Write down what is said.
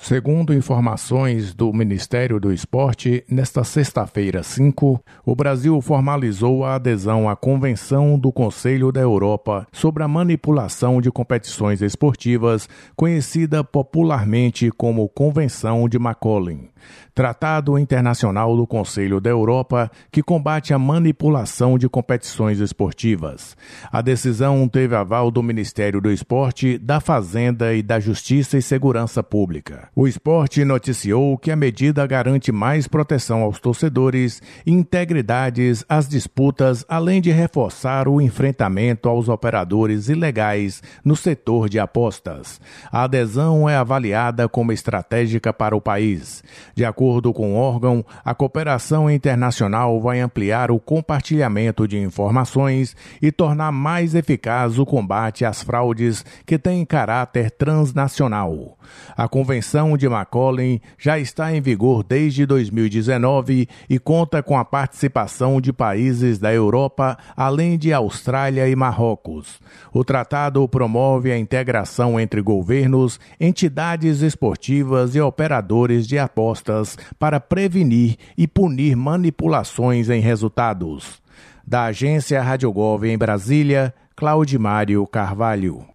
Segundo informações do Ministério do Esporte, nesta sexta-feira 5, o Brasil formalizou a adesão à Convenção do Conselho da Europa sobre a manipulação de competições esportivas, conhecida popularmente como Convenção de Macaulay, tratado internacional do Conselho da Europa que combate a manipulação de competições esportivas. A decisão teve aval do Ministério do Esporte, da Fazenda e da Justiça e Segurança Pública. O esporte noticiou que a medida garante mais proteção aos torcedores e integridades às disputas, além de reforçar o enfrentamento aos operadores ilegais no setor de apostas. A adesão é avaliada como estratégica para o país. De acordo com o órgão, a cooperação internacional vai ampliar o compartilhamento de informações e tornar mais eficaz o combate às fraudes que têm caráter transnacional. A Convenção de Macaulay já está em vigor desde 2019 e conta com a participação de países da Europa, além de Austrália e Marrocos. O tratado promove a integração entre governos, entidades esportivas e operadores de apostas para prevenir e punir manipulações em resultados. Da agência Rádio Gov em Brasília, Claudimário Carvalho.